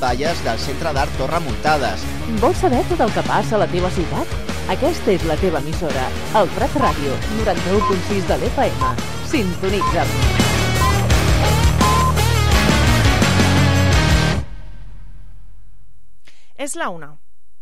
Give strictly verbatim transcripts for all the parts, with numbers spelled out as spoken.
pantalles del Centre d'Art Torre Muntades. Vols saber tot el que passa a la teva ciutat? Aquesta és la teva emissora, el Prat Ràdio, noranta-u punt sis de l'F M. Sintonitza'm. És la una.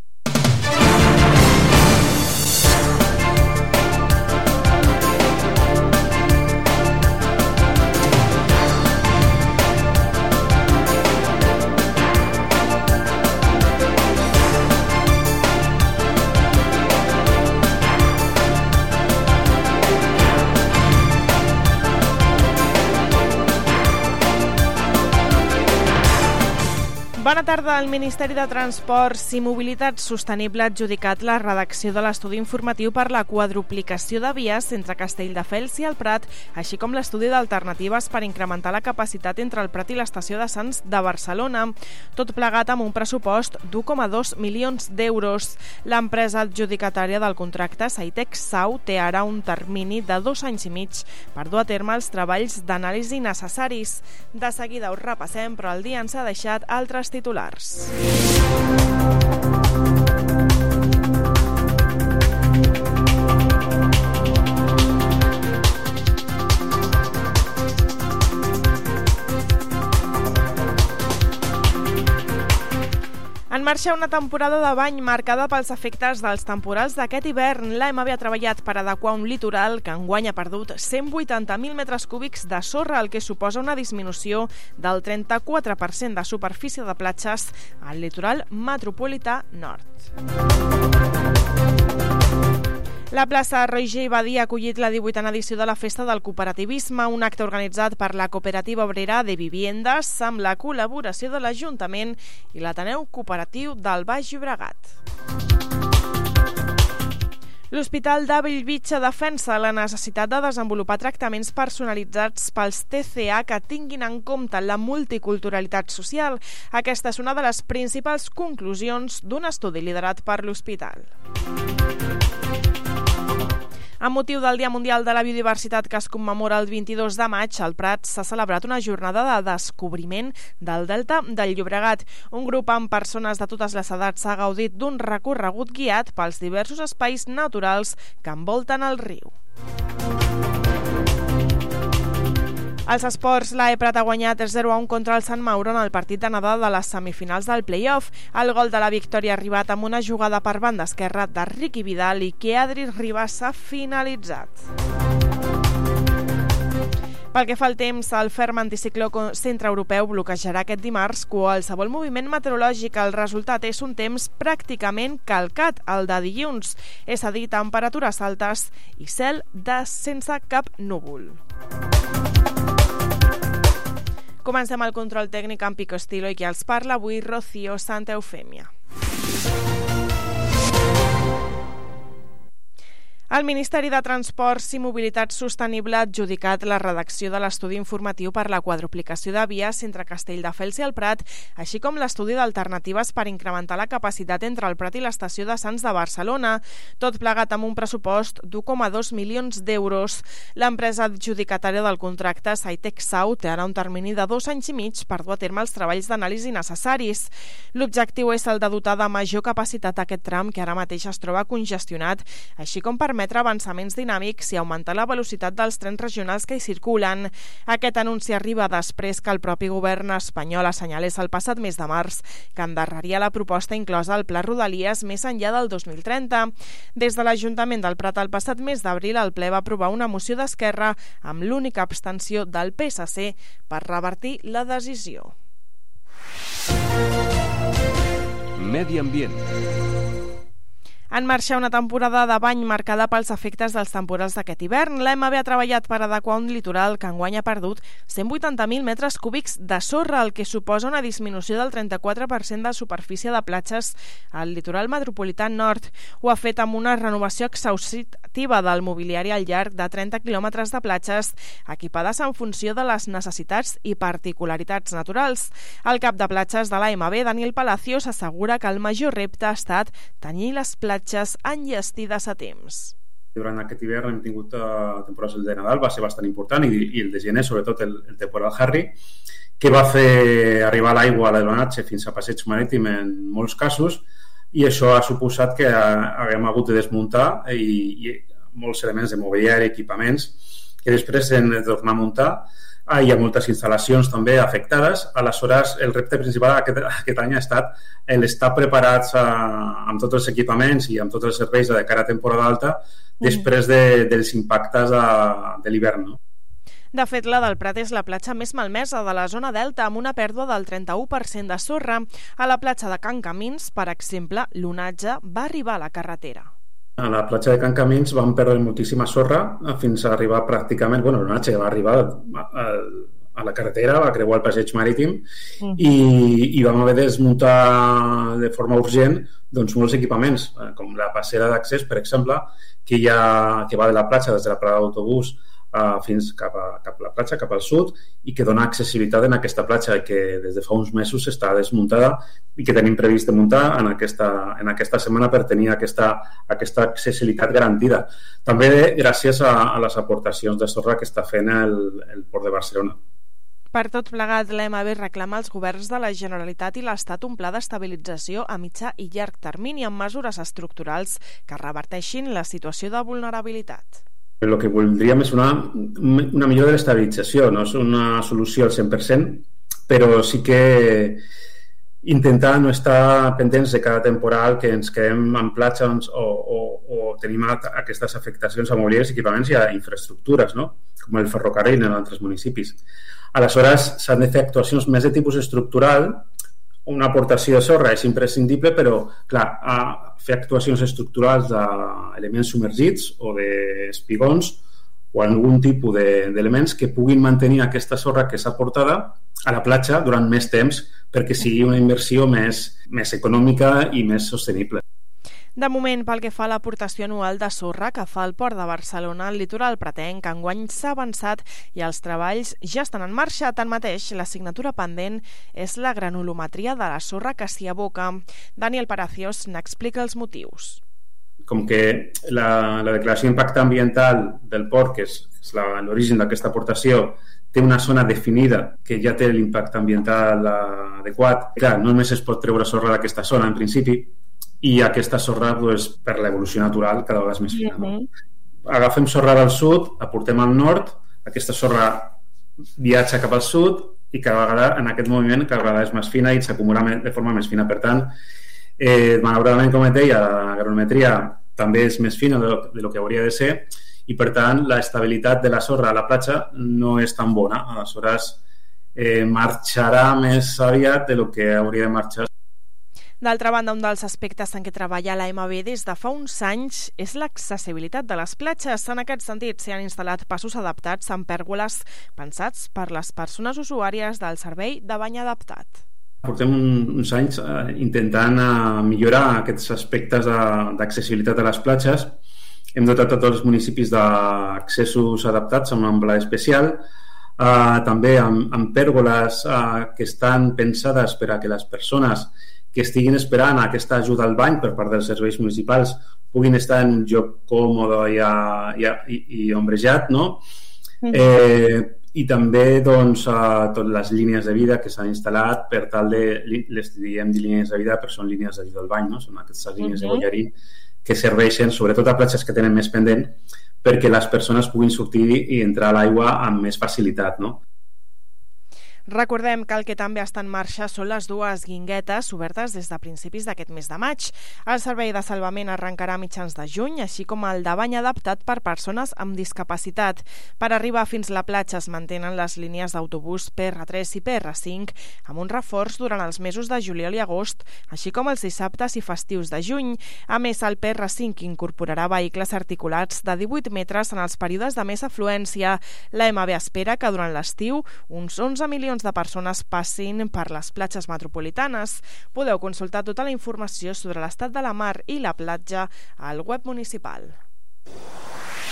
Bona tarda. El Ministeri de Transports i Mobilitat Sostenible ha adjudicat la redacció de l'estudi informatiu per la quadruplicació de vies entre Castelldefels i el Prat, així com l'estudi d'alternatives per incrementar la capacitat entre el Prat i l'estació de Sants de Barcelona, tot plegat amb un pressupost d'u coma dos milions d'euros. L'empresa adjudicatària del contracte, Saitex Sau, té ara un termini de dos anys i mig per dur a terme els treballs d'anàlisi necessaris. De seguida us repassem, però el dia ens ha deixat altres titulars. En marxa una temporada de bany marcada pels efectes dels temporals d'aquest hivern. L'A M B ha treballat per adequar un litoral que enguany ha perdut cent vuitanta mil metres cúbics de sorra, el que suposa una disminució del trenta-quatre per cent de superfície de platges al litoral metropolità nord. La plaça Roger i Badia ha acollit la divuitena edició de la Festa del Cooperativisme, un acte organitzat per la Cooperativa Obrera de Viviendes amb la col·laboració de l'Ajuntament i l'Ateneu Cooperatiu del Baix Llobregat. L'Hospital de Bellvitge defensa la necessitat de desenvolupar tractaments personalitzats pels T C A que tinguin en compte la multiculturalitat social. Aquesta és una de les principals conclusions d'un estudi liderat per l'hospital. Amb motiu del Dia Mundial de la Biodiversitat que es commemora el vint-i-dos de maig, al Prat s'ha celebrat una jornada de descobriment del Delta del Llobregat. Un grup amb persones de totes les edats ha gaudit d'un recorregut guiat pels diversos espais naturals que envolten el riu. Als esports, l'A E Prat ha guanyat zero a un contra el Sant Mauro en el partit d'anada de les semifinals del play-off. El gol de la victòria ha arribat amb una jugada per banda esquerra de Riqui Vidal i que Adri Ribas ha finalitzat. Pel que fa al temps, el ferm anticicló centreeuropeu bloquejarà aquest dimarts qualsevol moviment meteorològic. El resultat és un temps pràcticament calcat al de dilluns, és a dir, temperatures altes i cel de sense cap núvol. Comencem el control tècnic amb Pico Estilo i qui els parla avui, Rocío Santa Eufèmia. El Ministeri de Transports i Mobilitat Sostenible ha adjudicat la redacció de l'estudi informatiu per la quadruplicació de vies entre Castelldefels i el Prat, així com l'estudi d'alternatives per incrementar la capacitat entre el Prat i l'estació de Sants de Barcelona, tot plegat amb un pressupost d'u coma dos milions d'euros. L'empresa adjudicatària del contracte, Saitex Sau, té ara un termini de dos anys i mig per dur a terme els treballs d'anàlisi necessaris. L'objectiu és el de dotar de major capacitat a aquest tram que ara mateix es troba congestionat, així com permetre avançaments dinàmics i augmentar la velocitat dels trens regionals que hi circulen. Aquest anunci arriba després que el propi govern espanyol assenyalés el passat mes de març que endarreria la proposta inclosa al Pla Rodalies més enllà del dos mil trenta. Des de l'Ajuntament del Prat el passat mes d'abril el ple va aprovar una moció d'Esquerra amb l'única abstenció del P S C per revertir la decisió. Medi ambient. En marxa una temporada de bany marcada pels efectes dels temporals d'aquest hivern. L'A M B ha treballat per adequar un litoral que enguany ha perdut cent vuitanta mil metres cúbics de sorra, el que suposa una disminució del trenta-quatre per cent de superfície de platges al litoral metropolità nord. Ho ha fet amb una renovació exhaustiva del mobiliari al llarg de trenta quilòmetres de platges, equipades en funció de les necessitats i particularitats naturals. El cap de platges de l'A M B, Daniel Palacios, assegura que el major repte ha estat tenyir les platges enllestides a temps. Durant aquest hivern hem tingut uh, temporades de Nadal, va ser bastant important, i, i el de gener, sobretot el, el temporal Harry, que va fer arribar l'aigua a l'Elonatge fins a Passeig Marítim en molts casos, i això ha suposat que haguem hagut de desmuntar i, i molts elements de mobiliari, equipaments, que després hem de tornar a muntar. Ah, hi ha moltes instal·lacions també afectades. Aleshores, el repte principal aquest, aquest any ha estat l'estar preparats a, amb tots els equipaments i amb tots els serveis de cara a temporada alta després de, dels impactes de, de l'hivern, no? De fet, la del Prat és la platja més malmesa de la zona delta, amb una pèrdua del trenta-u per cent de sorra. A la platja de Can Camins, per exemple, l'onatge va arribar a la carretera. A la platja de Can Camins vam perdre moltíssima sorra fins a arribar pràcticament... Bueno, l'onatge va arribar a, a la carretera, va creuar el passeig marítim mm. i, i vam haver de desmuntar de forma urgent doncs, molts equipaments, com la passera d'accés, per exemple, que, ha, que va de la platja des de la parada d'autobús Uh, fins cap a, cap a la platja, cap al sud, i que dona accessibilitat en aquesta platja que des de fa uns mesos està desmuntada i que tenim previst de muntar en aquesta, en aquesta setmana per tenir aquesta, aquesta accessibilitat garantida. També gràcies a, a les aportacions de sorra que està fent el, el Port de Barcelona. Per tot plegat, l'E M B reclama als governs de la Generalitat i l'Estat un pla d'estabilització a mitjà i llarg termini amb mesures estructurals que reverteixin la situació de vulnerabilitat. El que voldríem és una, una millora de l'estabilització, no és una solució al cent per cent, però sí que intentar no estar pendents de cada temporal que ens quedem en platja o, o, o tenim aquestes afectacions a mobiliaris, equipaments i a infraestructures, no? Com el ferrocarril en altres municipis. Aleshores, s'han de fer actuacions més de tipus estructural. Una aportació de sorra és imprescindible, però, clar, a fer actuacions estructurals d'elements submergits o d'espigons o algun tipus d'elements que puguin mantenir aquesta sorra que s'ha aportada a la platja durant més temps perquè sigui una inversió més, més econòmica i més sostenible. De moment, pel que fa a l'aportació anual de sorra que fa el Port de Barcelona, el litoral pratenc enguany s'ha avançat i els treballs ja estan en marxa. Tanmateix, l'assignatura pendent és la granulometria de la sorra que s'hi aboca. Daniel Palacios n'explica els motius. Com que la, la declaració d'impacte ambiental del port, que és, és l'origen d'aquesta aportació, té una zona definida que ja té l'impacte ambiental adequat, clar, no només es pot treure sorra d'aquesta zona, en principi, i aquesta sorra, doncs, per l'evolució natural, cada vegada és més fina. No? Agafem sorra del sud, aportem al nord, aquesta sorra viatja cap al sud i cada vegada, en aquest moviment, cada vegada és més fina i s'acumula de forma més fina. Per tant, eh, malauradament, com et deia, la granulometria també és més fina de lo, de lo que hauria de ser i, per tant, l'estabilitat de la sorra a la platja no és tan bona. Aleshores, eh, marxarà més aviat de lo que hauria de marxar. D'altra banda, un dels aspectes en què treballa l'A M B des de fa uns anys és l'accessibilitat de les platges. En aquest sentit, s'hi han instal·lat passos adaptats amb pèrgoles pensats per les persones usuàries del servei de bany adaptat. Portem uns anys eh, intentant eh, millorar aquests aspectes d'accessibilitat a les platges. Hem dotat a tots els municipis d'accessos adaptats amb un pla especial, eh, també amb, amb pèrgoles eh, que estan pensades per a que les persones que estiguin esperant aquesta ajuda al bany per part dels serveis municipals puguin estar en un lloc còmode i, i, i, i ombrejat, no? Mm-hmm. eh, i també doncs, a totes les línies de vida que s'han instal·lat per tal de, les diem línies de vida però són línies d'ajuda al bany, no? Són aquestes línies mm-hmm. de boiarí que serveixen sobretot a platges que tenen més pendent perquè les persones puguin sortir i entrar a l'aigua amb més facilitat, no? Recordem que el que també està en marxa són les dues guinguetes obertes des de principis d'aquest mes de maig. El servei de salvament arrencarà a mitjans de juny, així com el de bany adaptat per persones amb discapacitat. Per arribar fins a la platja es mantenen les línies d'autobús P R tres i P R cinc amb un reforç durant els mesos de juliol i agost, així com els dissabtes i festius de juny. A més, el P R cinc incorporarà vehicles articulats de divuit metres en els períodes de més afluència. L'A M B espera que durant l'estiu uns onze milions de persones passin per les platges metropolitanes. Podeu consultar tota la informació sobre l'estat de la mar i la platja al web municipal.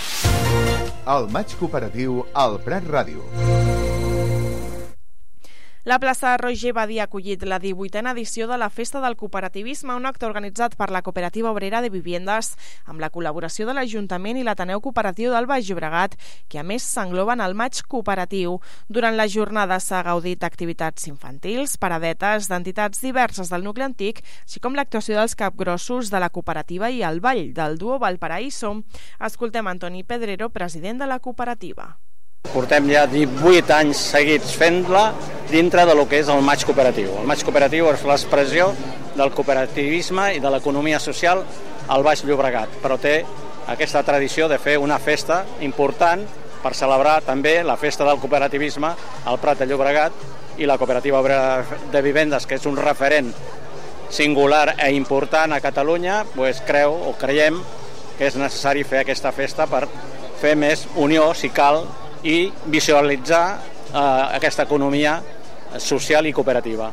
El Maig Cooperatiu al Prat Ràdio. La plaça Roger Badí ha acollit la divuitena edició de la Festa del Cooperativisme, un acte organitzat per la Cooperativa Obrera de Viviendes amb la col·laboració de l'Ajuntament i l'Ateneu Cooperatiu del Baix Llobregat, que a més s'engloben al maig cooperatiu. Durant la jornada s'ha gaudit d'activitats infantils, paradetes d'entitats diverses del nucli antic, així com l'actuació dels capgrossos de la cooperativa i el ball del duo Valparaíso. Escoltem Antoni Pedrero, president de la cooperativa. Portem ja divuit anys seguits fent-la dintre de lo que és el maig cooperatiu. El maig cooperatiu és l'expressió del cooperativisme i de l'economia social al Baix Llobregat, però té aquesta tradició de fer una festa important per celebrar també la festa del cooperativisme al Prat de Llobregat i la Cooperativa Obrera de Vivendes, que és un referent singular e important a Catalunya, doncs creu o creiem que és necessari fer aquesta festa per fer més unió, si cal, i visualitzar eh, aquesta economia social i cooperativa.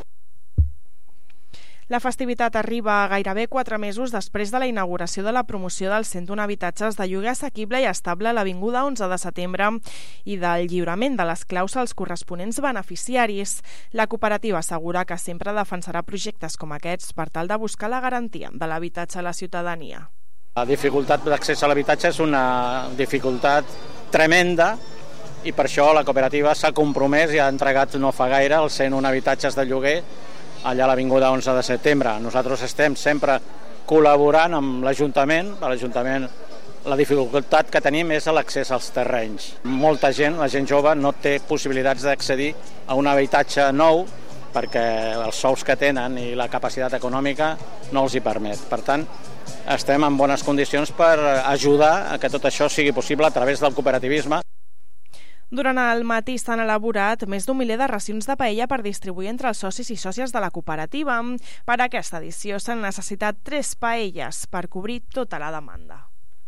La festivitat arriba gairebé quatre mesos després de la inauguració de la promoció dels cent un habitatges de lloguer assequible i estable a l'Avinguda onze de setembre i del lliurament de les claus als corresponents beneficiaris. La cooperativa assegura que sempre defensarà projectes com aquests per tal de buscar la garantia de l'habitatge a la ciutadania. La dificultat d'accés a l'habitatge és una dificultat tremenda i per això la cooperativa s'ha compromès i ha entregat no fa gaire els cent un habitatges de lloguer allà a l'Avinguda onze de setembre. Nosaltres estem sempre col·laborant amb l'Ajuntament. L'Ajuntament, la dificultat que tenim és l'accés als terrenys. Molta gent, la gent jove, no té possibilitats d'accedir a un habitatge nou perquè els sous que tenen i la capacitat econòmica no els hi permet. Per tant, estem en bones condicions per ajudar a que tot això sigui possible a través del cooperativisme. Durant el matí s'han elaborat més d'un miler de racions de paella per distribuir entre els socis i sòcies de la cooperativa. Per a aquesta edició s'han necessitat tres paelles per cobrir tota la demanda.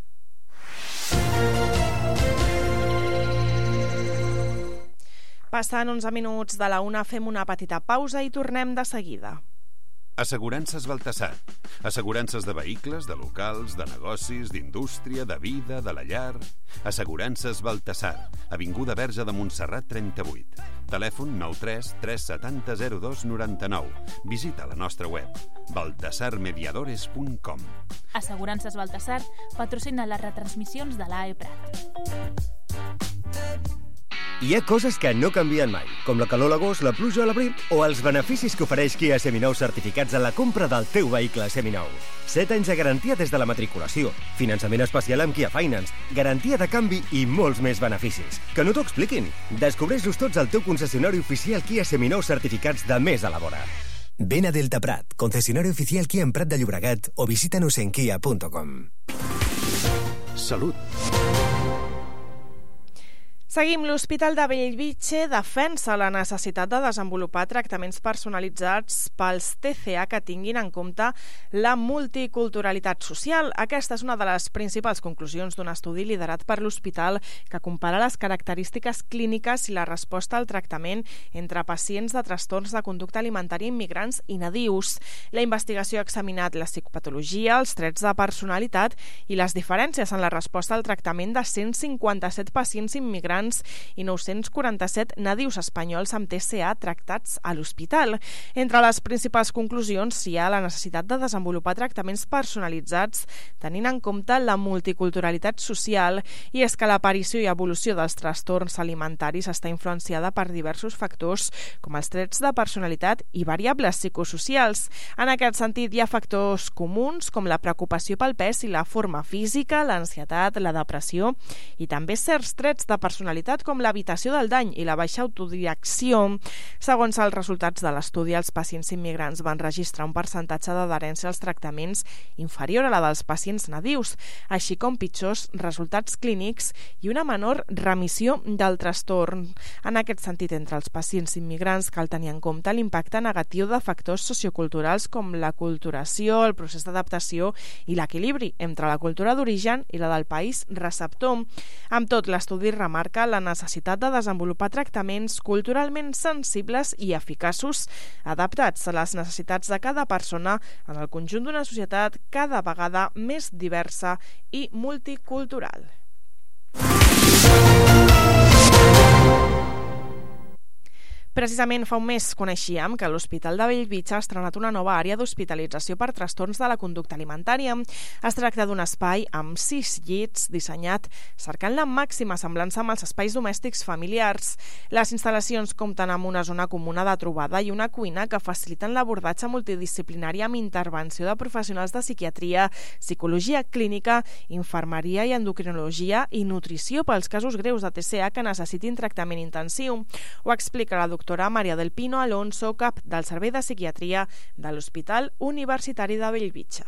Passant onze minuts de la una, fem una petita pausa i tornem de seguida. Assegurances Baltasar. Assegurances de vehicles, de locals, de negocis, d'indústria, de vida, de la llar. Assegurances Baltasar. Avinguda Verge de Montserrat trenta-vuit. Telèfon nou tres tres set zero zero dos nou nou. Visita la nostra web baltasar mediadores punt com. Assegurances Baltasar patrocina les retransmissions de l'A E Prat. Hi ha coses que no canvien mai, com la calor a l'agost, la pluja a l'abril o els beneficis que ofereix Kia Seminou certificats a la compra del teu vehicle seminou. set anys de garantia des de la matriculació, finançament especial amb Kia Finance, garantia de canvi i molts més beneficis. Que no t'ho expliquin. Descobreix-los tots al teu concessionari oficial Kia Seminou certificats de més a la vora. Ven a Delta Prat, concesionario oficial Kia en Prat de Llobregat o visítanos en kia punto com. Salut. Seguim. L'Hospital de Bellvitge defensa la necessitat de desenvolupar tractaments personalitzats pels T C A que tinguin en compte la multiculturalitat social. Aquesta és una de les principals conclusions d'un estudi liderat per l'hospital que compara les característiques clíniques i la resposta al tractament entre pacients de trastorns de conducta alimentària immigrants i nadius. La investigació ha examinat la psicopatologia, els trets de personalitat i les diferències en la resposta al tractament de cent cinquanta-set pacients immigrants i nou-cents quaranta-set nadius espanyols amb T C A tractats a l'hospital. Entre les principals conclusions hi ha la necessitat de desenvolupar tractaments personalitzats tenint en compte la multiculturalitat social, i és que l'aparició i evolució dels trastorns alimentaris està influenciada per diversos factors com els trets de personalitat i variables psicosocials. En aquest sentit, hi ha factors comuns com la preocupació pel pes i la forma física, l'ansietat, la depressió i també certs trets de personalitat com l'evitació del dany i la baixa autodirecció. Segons els resultats de l'estudi, els pacients immigrants van registrar un percentatge d'adherència als tractaments inferior a la dels pacients nadius, així com pitjors resultats clínics i una menor remissió del trastorn. En aquest sentit, entre els pacients immigrants cal tenir en compte l'impacte negatiu de factors socioculturals com l'aculturació, el procés d'adaptació i l'equilibri entre la cultura d'origen i la del país receptor. Amb tot, l'estudi remarca la necessitat de desenvolupar tractaments culturalment sensibles i eficaços, adaptats a les necessitats de cada persona en el conjunt d'una societat cada vegada més diversa i multicultural. Precisament fa un mes coneixíem que l'Hospital de Bellvitge ha estrenat una nova àrea d'hospitalització per trastorns de la conducta alimentària. Es tracta d'un espai amb sis llits dissenyat cercant la màxima semblança amb els espais domèstics familiars. Les instal·lacions compten amb una zona comuna de trobada i una cuina que faciliten l'abordatge multidisciplinari amb intervenció de professionals de psiquiatria, psicologia clínica, infermeria i endocrinologia i nutrició pels casos greus de T C A que necessitin tractament intensiu. Ho explica la doctora Maria del Pino Alonso, cap del Servei de Psiquiatria de l'Hospital Universitari de Bellvitge.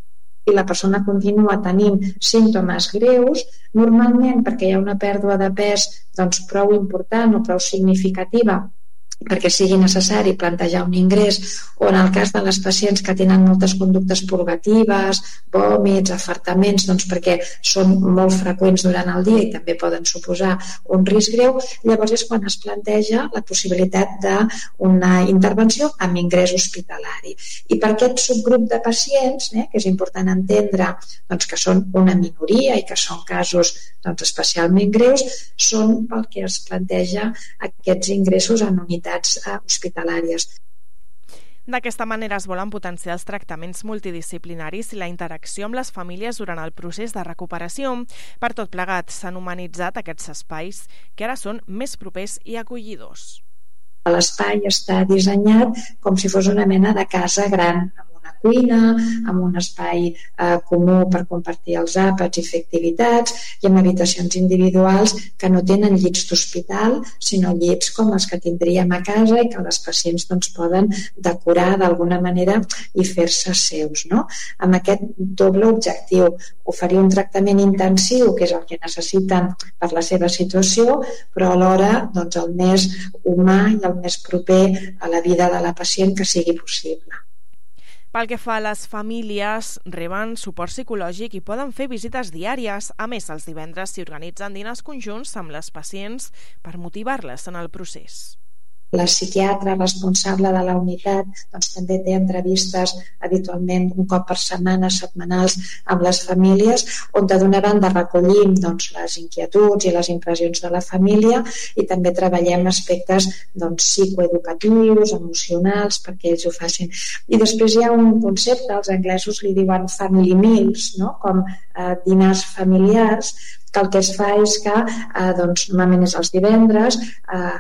I la persona continua tenint símptomes greus, normalment perquè hi ha una pèrdua de pes doncs, prou important o prou significativa perquè sigui necessari plantejar un ingrés, o en el cas de les pacients que tenen moltes conductes purgatives, vòmits, afartaments, doncs perquè són molt freqüents durant el dia i també poden suposar un risc greu, llavors és quan es planteja la possibilitat d'una intervenció amb ingrés hospitalari. I per aquest subgrup de pacients, eh, que és important entendre doncs, que són una minoria i que són casos doncs, especialment greus, són pel que es planteja aquests ingressos en unitats hospitalàries. D'aquesta manera es volen potenciar els tractaments multidisciplinaris i la interacció amb les famílies durant el procés de recuperació. Per tot plegat, s'han humanitzat aquests espais que ara són més propers i acollidors. L'espai està dissenyat com si fos una mena de casa gran, amb una cuina, amb un espai eh, comú per compartir els àpats i fer activitats i amb habitacions individuals que no tenen llits d'hospital, sinó llits com els que tindríem a casa i que les pacients doncs, poden decorar d'alguna manera i fer-se seus. No? Amb aquest doble objectiu, oferir un tractament intensiu, que és el que necessiten per la seva situació, però alhora doncs, el més humà i el més proper a la vida de la pacient que sigui possible. Pel que fa a les famílies, reben suport psicològic i poden fer visites diàries. A més, els divendres s'hi organitzen dinars conjunts amb les pacients per motivar-les en el procés. La psiquiatra responsable de la unitat doncs, també té entrevistes habitualment un cop per setmana, setmanals, amb les famílies, on d'una banda recollim doncs, les inquietuds i les impressions de la família i també treballem aspectes doncs, psicoeducatius, emocionals, perquè ells ho facin. I després hi ha un concepte, els anglesos li diuen family meals, no? com eh, dinars familiars, que el que es fa és que eh, doncs, normalment és els divendres, eh,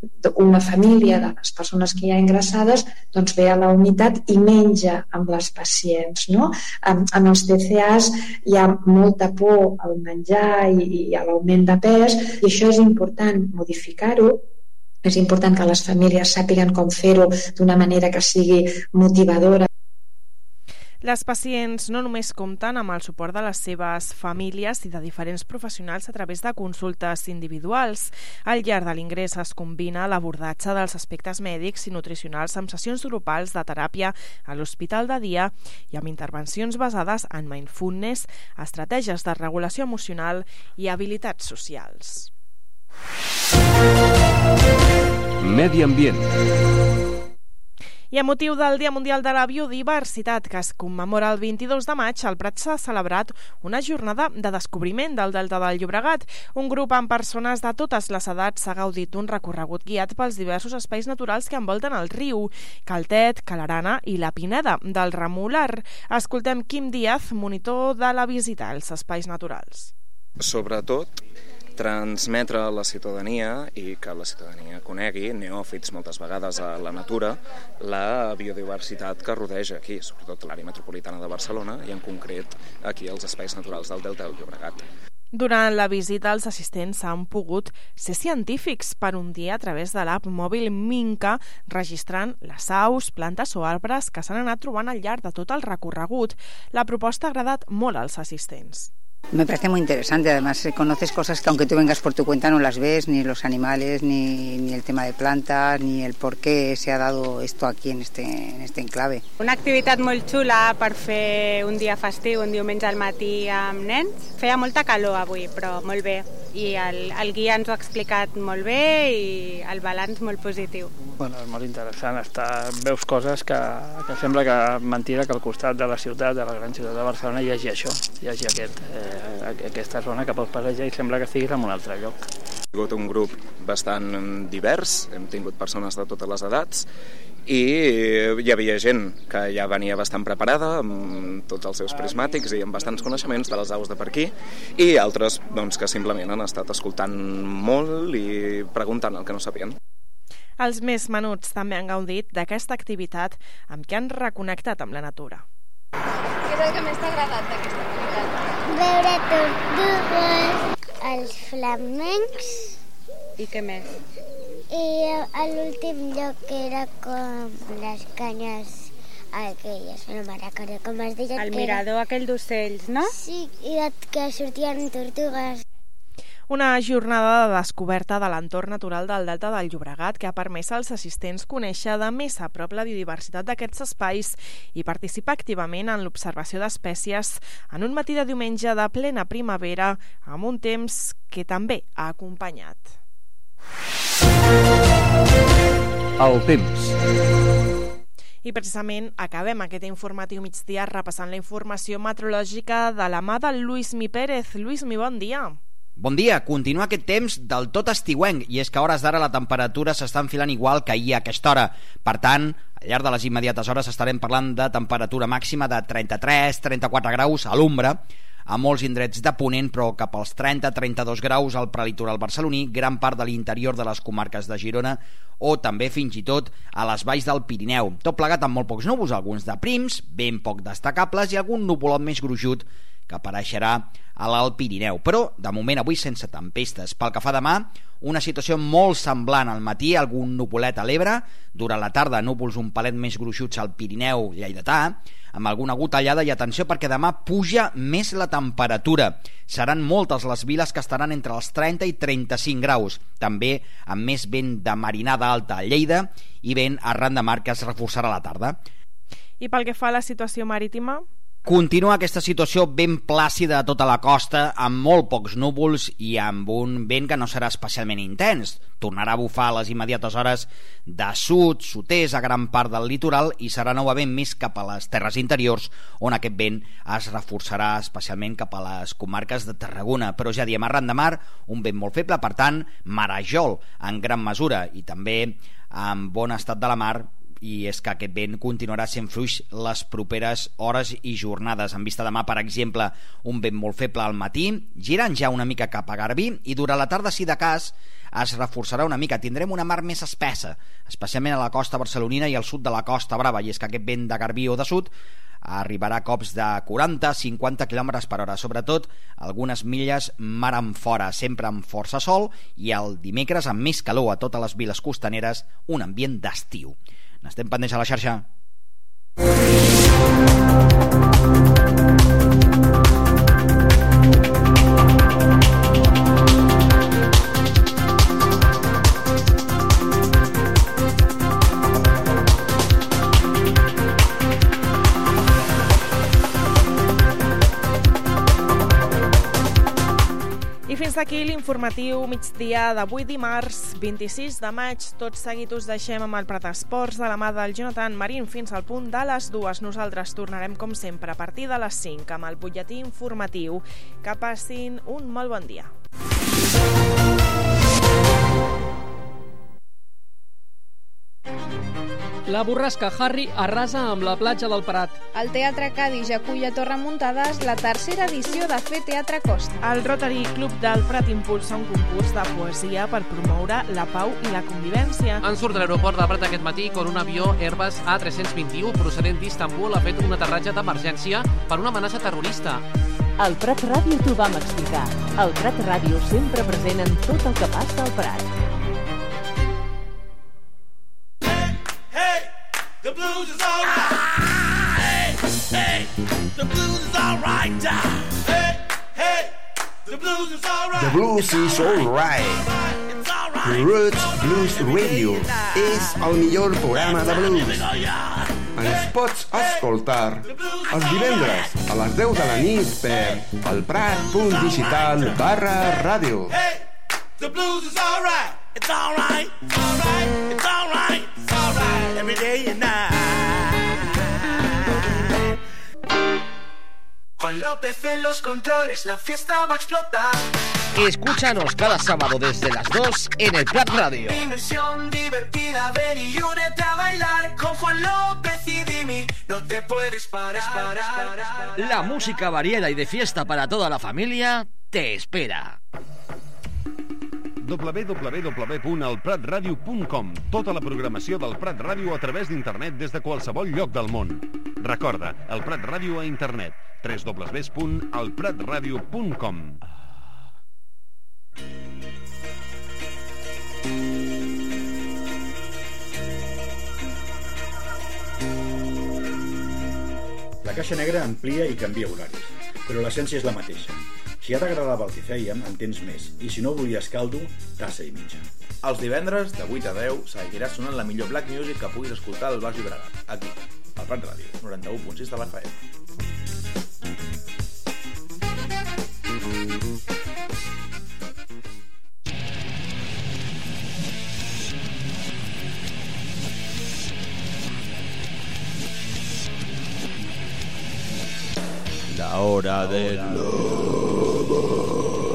una família de les persones que hi ha ingressades doncs ve a la unitat i menja amb les pacients. No? En, en els T C As hi ha molta por al menjar i, i a l'augment de pes i això és important modificar-ho. És important que les famílies sàpiguen com fer-ho d'una manera que sigui motivadora. Les pacients no només compten amb el suport de les seves famílies i de diferents professionals a través de consultes individuals. Al llarg de l'ingrés es combina l'abordatge dels aspectes mèdics i nutricionals amb sessions grupals de teràpia a l'hospital de dia i amb intervencions basades en mindfulness, estratègies de regulació emocional i habilitats socials. Medi ambient. I a motiu del Dia Mundial de la Biodiversitat, que es commemora el vint-i-dos de maig, al Prat s'ha celebrat una jornada de descobriment del Delta del Llobregat. Un grup amb persones de totes les edats s'ha gaudit d'un recorregut guiat pels diversos espais naturals que envolten el riu, Caltet, Calarana i la Pineda del Remolar. Escoltem Quim Díaz, monitor de la visita als espais naturals. Sobretot, transmetre a la ciutadania i que la ciutadania conegui, neòfits moltes vegades a la natura, la biodiversitat que rodeja aquí, sobretot l'àrea metropolitana de Barcelona i en concret aquí als espais naturals del Delta del Llobregat. Durant la visita, els assistents han pogut ser científics per un dia a través de l'app mòbil Minca, registrant les aus, plantes o arbres que s'han anat trobant al llarg de tot el recorregut. La proposta ha agradat molt als assistents. Me parece muy interesante, además conoces cosas que aunque tú vengas por tu cuenta no las ves, ni los animales, ni, ni el tema de plantas, ni el por qué se ha dado esto aquí en este, en este enclave. Una activitat molt xula per fer un dia festiu, un diumenge al matí amb nens. Feia molta calor avui, però molt bé. I el, el guia ens ho ha explicat molt bé i el balanç molt positiu. Bueno, és molt interessant. Està, veus coses que, que sembla que mentida que al costat de la ciutat, de la gran ciutat de Barcelona, hi hagi això, hi hagi aquest, eh, aquesta zona que pots passejar i sembla que estiguis en un altre lloc. Ha sigut un grup bastant divers, hem tingut persones de totes les edats i hi havia gent que ja venia bastant preparada amb tots els seus prismàtics i amb bastants coneixements de les aus de per aquí, i altres doncs, que simplement han estat escoltant molt i preguntant el que no sabien. Els més menuts també han gaudit d'aquesta activitat amb què han reconnectat amb la natura. Què és el que més t'ha agradat d'aquesta activitat? Veure tortugues, els flamencs. I què més? I a l'últim lloc era com les canyes aquelles, no me'n recordo com es deia. El mirador aquell d'ocells, no? Sí, i que sortien tortugues. Una jornada de descoberta de l'entorn natural del Delta del Llobregat que ha permès als assistents conèixer de més a prop la biodiversitat d'aquests espais i participar activament en l'observació d'espècies en un matí de diumenge de plena primavera amb un temps que també ha acompanyat. El temps. I precisament acabem aquest informatiu migdia repassant la informació meteorològica de la mà del Lluís Mi Pérez. Lluís Mi, bon dia. Bon dia. Continua aquest temps del tot estiuenc, i és que a hores d'ara la temperatura s'està enfilant igual que ahir a aquesta hora. Per tant, al llarg de les immediates hores estarem parlant de temperatura màxima de trenta-tres a trenta-quatre graus a l'ombra, a molts indrets de Ponent, però cap als trenta a trenta-dos graus al prelitoral barceloní, gran part de l'interior de les comarques de Girona o també fins i tot a les valls del Pirineu. Tot plegat amb molt pocs núvols, alguns de prims, ben poc destacables, i algun nuvolot més gruixut que apareixerà a l'Alt Pirineu. Però, de moment, avui sense tempestes. Pel que fa demà, una situació molt semblant al matí, algun nuvolet a l'Ebre, durant la tarda núvols un palet més gruixuts al Pirineu lleidatà, amb alguna gotellada, i atenció perquè demà puja més la temperatura. Seran moltes les viles que estaran entre els trenta i trenta-cinc graus, també amb més vent de marinada alta a Lleida i vent arran de mar que es reforçarà a la tarda. I pel que fa a la situació marítima? Continua aquesta situació ben plàcida a tota la costa, amb molt pocs núvols i amb un vent que no serà especialment intens. Tornarà a bufar a les immediates hores de sud, sud-est a gran part del litoral, i serà novament més cap a les terres interiors, on aquest vent es reforçarà especialment cap a les comarques de Tarragona. Però ja diem, arran de mar, un vent molt feble, per tant, marejol en gran mesura, i també en bon estat de la mar, i és que aquest vent continuarà sent fluix les properes hores i jornades. En vista demà, per exemple, un vent molt feble al matí, girant ja una mica cap a Garbí, i durant la tarda, si de cas, es reforçarà una mica. Tindrem una mar més espessa, especialment a la costa barcelonina i al sud de la Costa Brava, i és que aquest vent de Garbí o de sud arribarà a cops de quaranta a cinquanta quilòmetres per hora, sobretot algunes milles mar en fora, sempre amb força sol, i el dimecres amb més calor a totes les viles costaneres, un ambient d'estiu. N'estem pendents a la xarxa. I fins aquí l'informatiu migdia d'avui dimarts vint-i-sis de maig. Tot seguit us deixem amb el Prat Esports de la mà del Jonathan Marín fins al punt de les dues. Nosaltres tornarem com sempre a partir de les cinc amb el butlletí informatiu. Que passin un molt bon dia. La borrasca Harry arrasa amb la platja del Prat. El Teatre Cadis acull a Torremuntades la tercera edició de Fer Teatre Costa. El Rotary Club del Prat impulsa un concurs de poesia per promoure la pau i la convivència. En surt de l'aeroport del Prat aquest matí quan un avió Airbus A tres cents vint-i-u procedent d'Istanbul ha fet un aterratge d'emergència per una amenaça terrorista. Al Prat Ràdio t'ho vam explicar. Al Prat Ràdio sempre present en tot el que passa al Prat. The blues is all right. Hey, hey, the blues is all right. Hey, hey, the blues is all right. The blues is all right. Roots Blues Radio és el millor programa de blues. Ens pots escoltar els divendres a les deu de la nit per elprat.digital barra ràdio. Hey, the blues is all right. It's all right. All right. It's all right. It's all right. Every day and night. Con López en los controles, la fiesta va a explotar. Escúchanos cada sábado desde las dos en el Prat Radio. Dimensión divertida, ven y únete a bailar con Juan López y Dimi. No te puedes parar. La música variada y de fiesta para toda la familia te espera. w w w punt el prat ràdio punt com. Tota la programació del Prat Ràdio a través d'internet des de qualsevol lloc del món. Recorda, el Prat Ràdio a internet. w w w punt el prat ràdio punt com. La caixa negra amplia i canvia horaris, però l'essència és la mateixa. Si ja t'agradava el que fèiem, en tens més. I si no volies caldo, tassa i mitja. Els divendres, de vuit a deu, seguirà sonant la millor black music que puguis escoltar al Baix Llobregat. Aquí, al Prat Ràdio, noranta-u punt sis de la F M. La hora del lobo.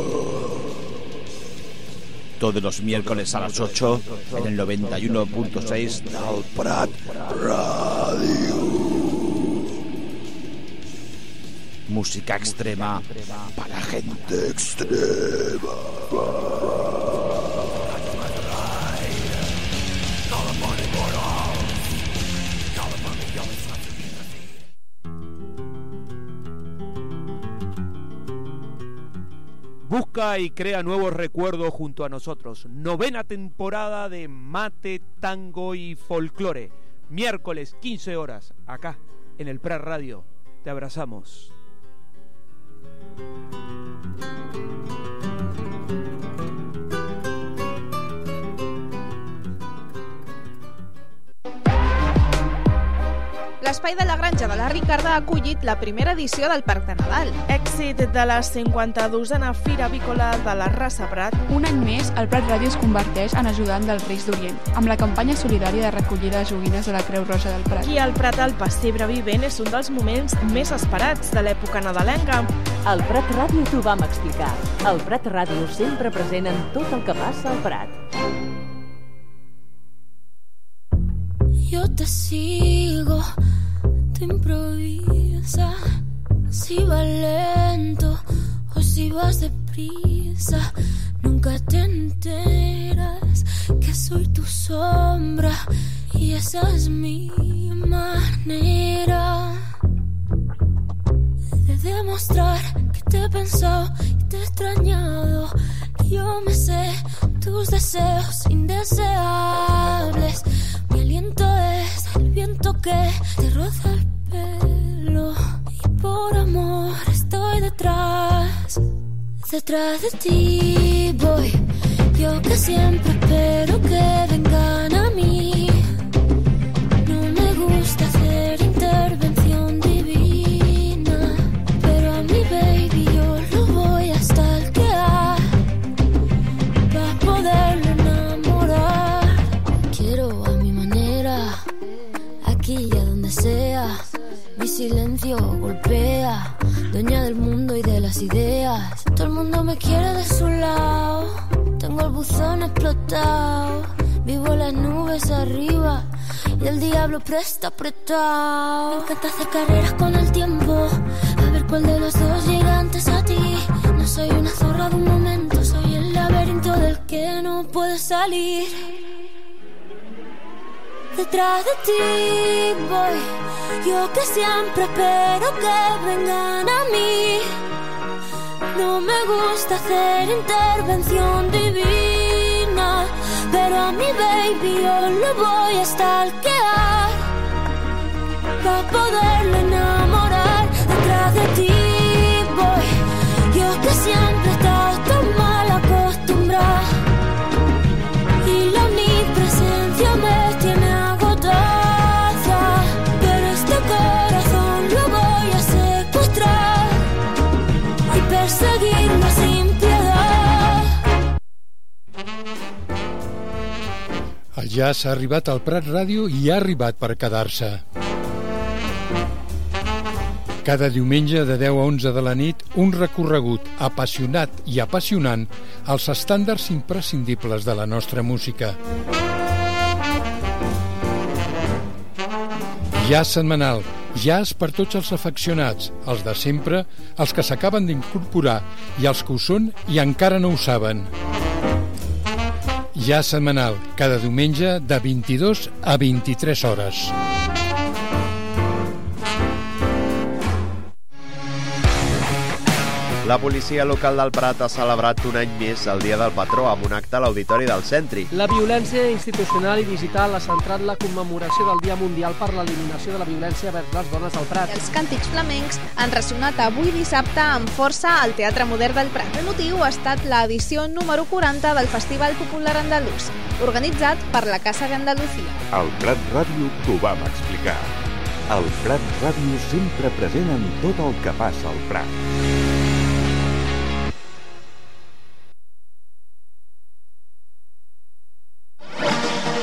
Todos los miércoles a las ocho en el noventa y uno punto seis del Prat Radio. Música extrema para gente extrema. Busca y crea nuevos recuerdos junto a nosotros. Novena temporada de Mate, Tango y Folclore. Miércoles, quince horas, acá, en el Prat Radio. Te abrazamos. L'Espai de la Granja de la Ricarda ha acollit la primera edició del Parc de Nadal. Èxit de la cinquanta-dosena Fira Avícola de la Rasa Prat. Un any més, el Prat Ràdio es converteix en ajudant dels Reis d'Orient, amb la campanya solidària de recollida de joguines de la Creu Roja del Prat. I al Prat el pessebre vivent és un dels moments més esperats de l'època nadalenca. Al Prat Ràdio t'ho vam explicar. El Prat Ràdio sempre present en tot el que passa al Prat. Yo te sigo, tú improvisa, si vas lento o si vas deprisa, nunca te enteras que soy tu sombra y esa es mi manera de demostrar que te he pensado y te he extrañado. Yo me sé tus deseos indeseables. Mi aliento es el viento que te roza el pelo. Y por amor estoy detrás, detrás de ti voy. Yo que siempre espero que vengan a mí. No me gusta hacer intervención divina, pero a mi baby yo lo voy a stalkear para poderlo enamorar. Quiero a mi manera, aquí y a donde sea. Mi silencio golpea, dueña del mundo y de las ideas. Todo el mundo me quiere de su lado. Tengo el buzón explotado, vivo en las nubes arriba y el diablo presta apretado. Me encanta hacer carreras con el tiempo, a ver cuál de los dos llega antes a ti. No soy una zorra de un momento, soy el laberinto del que no puedes salir. Detrás de ti voy, yo que siempre espero que vengan a mí. No me gusta hacer intervención divina, pero a mi baby yo lo voy a stalkear para poderlo enamorar. Detrás de ti voy, yo que siempre he estado tan mal acostumbrada y la omnipresencia me tiene agotada, pero este corazón lo voy a secuestrar y perseguirlo sin piedad. El jazz ha arribat al Prat Ràdio i ha arribat per quedar-se. Cada diumenge de deu a onze de la nit, un recorregut apassionat i apassionant als estàndards imprescindibles de la nostra música. Jazz setmanal, jazz per tots els afeccionats, els de sempre, els que s'acaben d'incorporar i els que ho són i encara no ho saben. Jazz setmanal, cada diumenge de vint-i-dos a vint-i-tres hores. La policia local del Prat ha celebrat un any més el Dia del Patró amb un acte a l'Auditori del Centri. La violència institucional i digital ha centrat la commemoració del Dia Mundial per l'eliminació de la violència vers les dones al Prat. Els càntics flamencs han ressonat avui dissabte amb força al Teatre Modern del Prat. El motiu ha estat l'edició número quaranta del Festival Popular Andalús, organitzat per la Casa de Andalucía. Al Prat Ràdio t'ho vam explicar. El Prat Ràdio sempre present en tot el que passa al Prat.